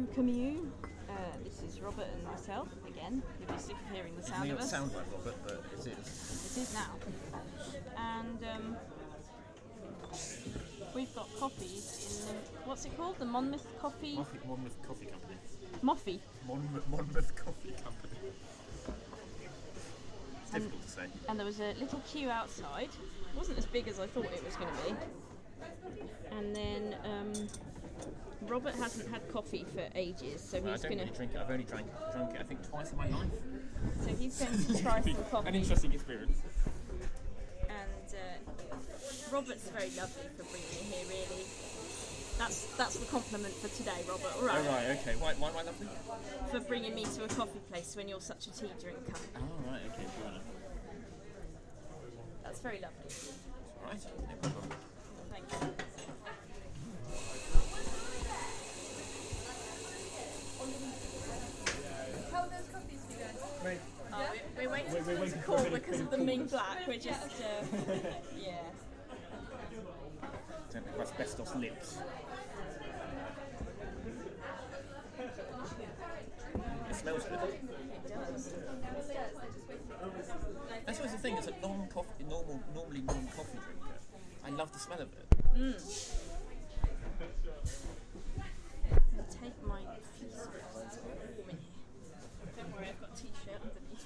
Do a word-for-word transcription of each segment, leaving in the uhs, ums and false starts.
welcome you. Uh, this is Robert and myself again. You'll be sick of hearing the sound It may of not us. sound like Robert, but it is. It is now. And um, we've got coffees in the, what's it called? The Monmouth Coffee? Monmouth, Monmouth Coffee Company. Moffy. Monmouth, Monmouth Coffee Company. It's And- difficult to say. And there was a little queue outside. It wasn't as big as I thought it was going to be. And then um, Robert hasn't had coffee for ages, so I he's don't going really to. drink it. I've only drank drunk it I think twice in my life. So he's going to try some coffee. An interesting experience. And uh, Robert's very lovely for bringing me here. Really, that's that's the compliment for today, Robert. All right. Oh right, okay. Why, why am I lovely? For bringing me to a coffee place when you're such a tea drinker. Oh right, okay, fair enough. That's very lovely. Right, no problem. Thank you. How are those coffees for you guys? Right. Oh, we're, we're waiting We're- for we're them waiting to for a call bit of- because bit of of the Ming coolness. Black. We're just, uh, yeah. Don't have asbestos lips. It smells good. It does. That's always the thing. As a non-coffee, normal, normally non-coffee drinker, I love the smell of it. Mm. Take my feet off. It's very warm in here. Don't worry, I've got a t-shirt underneath.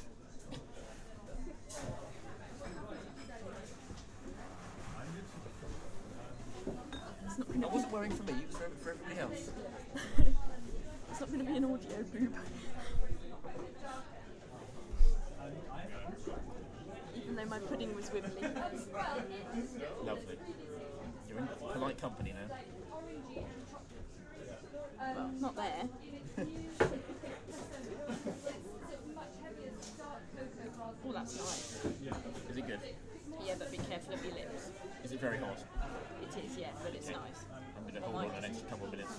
It's not I gonna wasn't wearing for me. It was for, for everybody else. It's not going to be an audio boob. Even though my pudding was wibbly. Lovely. You're in polite company now. Well, not there. Oh, that's nice. Is it good? Yeah, but be careful of your lips. Is it very hot? It is, yeah, but it's Okay. nice. I'm going to hold on an extra couple of minutes.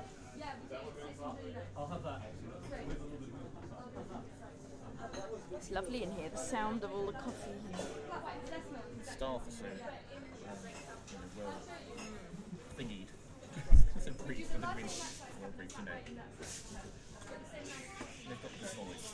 It's lovely in here, the sound of all the coffee. Staff are so well thingied. So brief for the green. Well brief, you know. They've got the knowledge.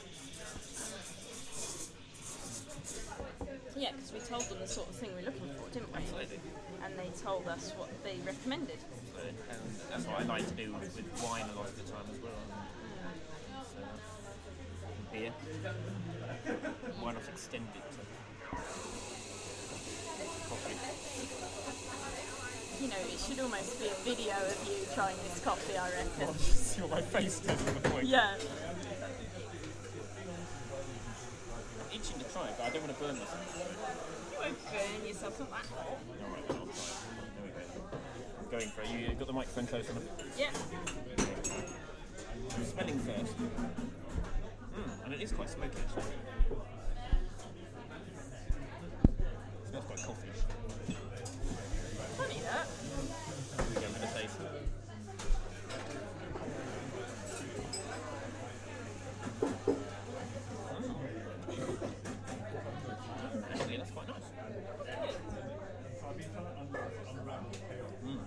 Yeah, because we told them the sort of thing we're looking for, didn't we? Absolutely. And they told us what they recommended. So, and that's what I like to do with wine a lot of the time as well. So, beer. Why not extend it to coffee? You know, it should almost be a video of you trying this coffee, I reckon. See what my face does at the point. Yeah. I'm itching to try it, but I don't want to burn myself. You won't burn yourself not that hot. Alright, then I'll try it. There we go. I'm going for it. You got the microphone close enough? Yeah. I'm smelling first. Mm, and it is quite smoky actually. It smells quite coffee-ish. Funny that. Here we go, I'm going to taste it. Mm. Actually, that's quite nice. Mm.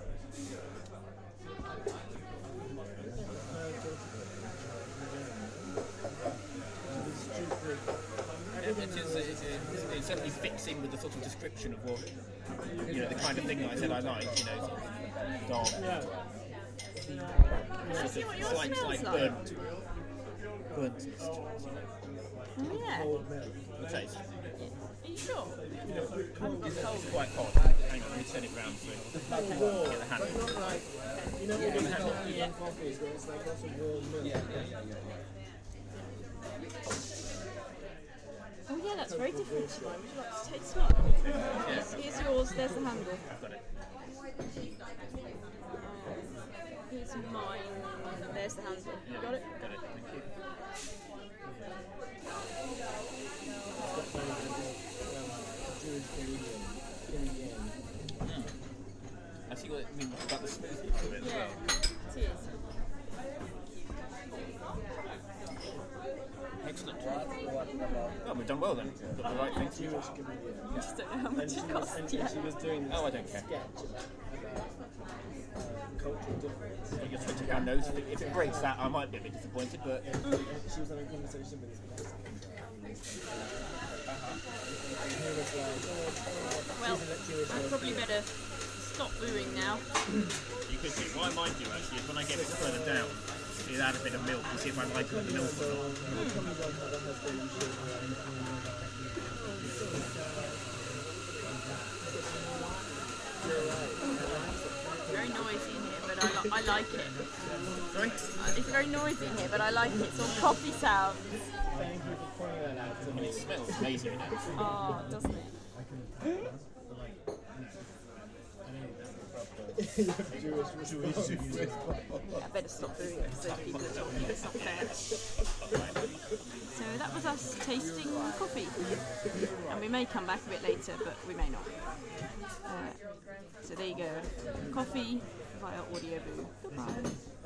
Yeah, it, is, it, is, it certainly fits in with the sort of description of what, you know, the kind of thing that I said I like, you know, sort of dark, Can I see what yours slight, smells slight like? burnt, burnt. Oh, yeah. The taste. Are you sure? I haven't got It's cold. quite hot. Hang on, let me turn it round so I can get the handle. You know, all these coffees Yeah. and coffees where it's like lots of warm milk. Yeah, yeah, yeah, Oh yeah, that's very different to mine. Would you like to taste one? Here's, here's yours, there's the handle. Got it. Here's mine, there's the handle. You got it? Got it. Thank you. Jewish comedian, Billy Yang. I see what it means about the smoothness of it as Yeah, well. it is. Excellent. Well, we've done well then. Got the right thing to do. Jewish comedian. I just don't know how much And she it was, cost and yet. she was doing this Oh, I don't care. sketch about, about uh, cultural difference. But you're twenty Yeah, down nose. If it, if it breaks that, I might be a bit disappointed, but She was having a conversation with this guy. And he was like, oh, Well, she's an electrician. I probably better stop booing now. you could see. What I might do actually is when I get a bit further down, is add a bit of milk and see if I like it with the milk or not. Come on, have a husband, you should, um, Very noisy in here, but I, li- I like it. Sorry? Uh, It's very noisy in here, but I like it. It's all coffee sounds. Thank you for pointing that out to And me. it smells amazing. You know? Oh, doesn't it? Jewish response. I better stop doing it because those people are talking. It's not fair. So that was us tasting coffee. And we may come back a bit later, but we may not. Uh, so there you go. Coffee via Audioboo. Goodbye.